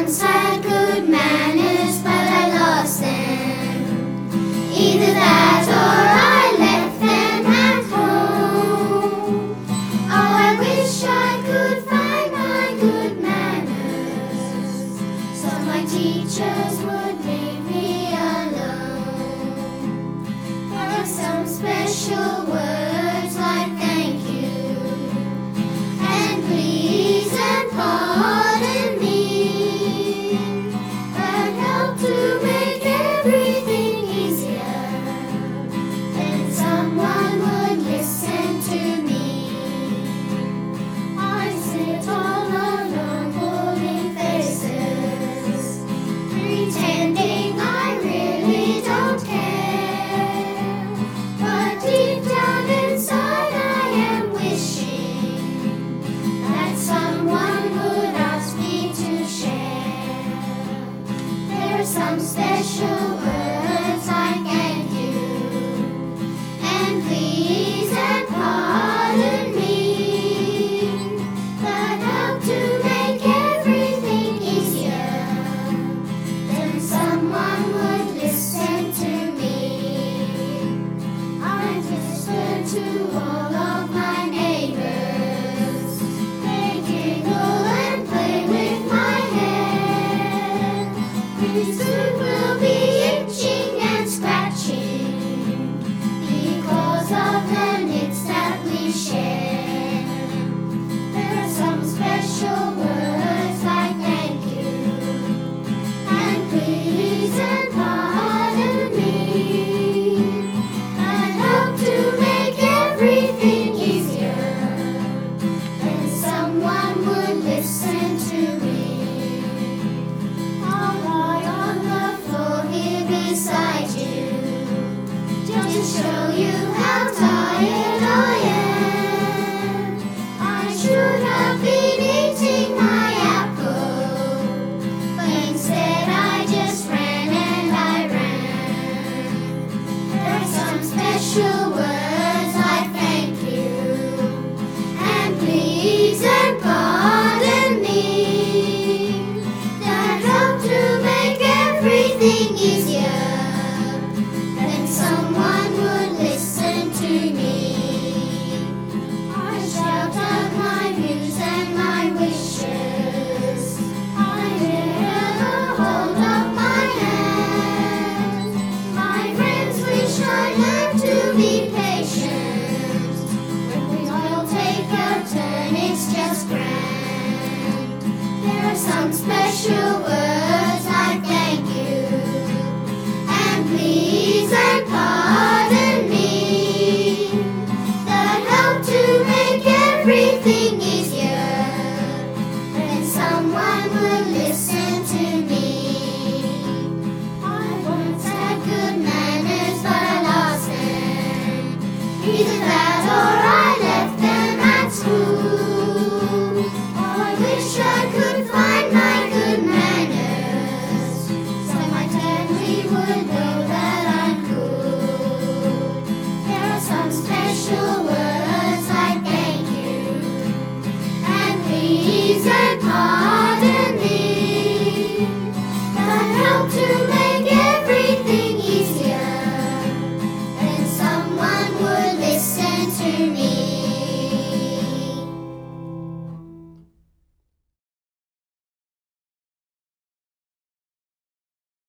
once had good manners, but I lost them. Either that or I left them at home. Oh, I wish I could find my good manners, so my teachers would leave me alone. There are some special words like thank you and please and pardon me that help to make everything easier. Then someone would listen to me. I sit all alone holding faces, pretending I really don't care. But deep down inside I am wishing that someone would ask me to share. There are some special words like thank you and please and pardon me that help to make everything easier. Then someone would listen to me. I whisper to all of my neighbors. They giggle and play with my hair. We soon will be itching and scratching because of the knits that we share. There are some special words like thank you and please and pardon me that help to make everything easier. Then someone would listen to me. I'll lie on the floor here beside you, just to show you how tired I am. I should have been eating my apple, but instead I just ran and I ran. There are some special words like thank you and please and pardon me that help to make everything easier. Then someone would listen to me. I shout out my views and my wishes. I never hold up my hand. My friends wish I learned to be patient. When we all take a turn, it's just grand. There are some special words like thank you and please and pardon me that help to make everything easier. Then someone would listen to me. I once had good manners, but I lost them. Either that or